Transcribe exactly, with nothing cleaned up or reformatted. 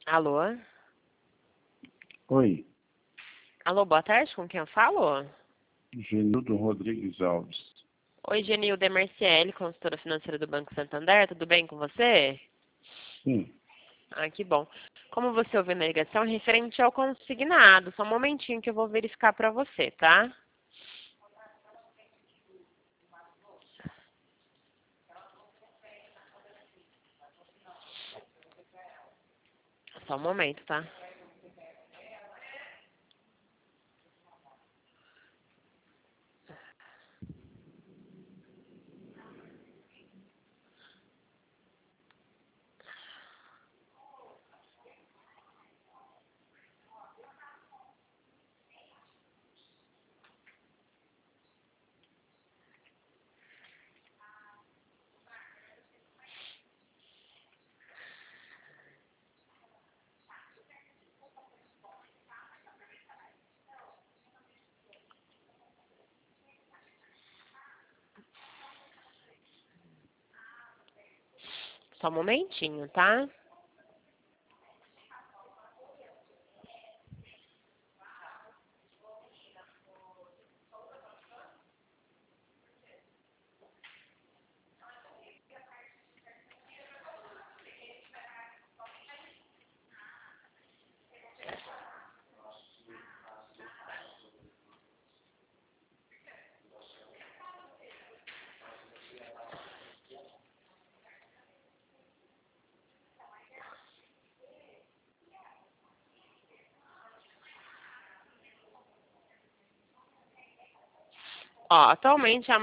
Alô? Oi, Alô, boa tarde, com quem eu falo? Genildo Rodrigues Alves. Oi, Genilda, é Marciele, consultora financeira do Banco Santander, tudo bem com você? Sim, Ah, que bom. Como você ouviu na ligação, referente ao consignado, só um momentinho que eu vou verificar para você, tá? Só um momento, tá? Só um momentinho, tá? Ó, atualmente a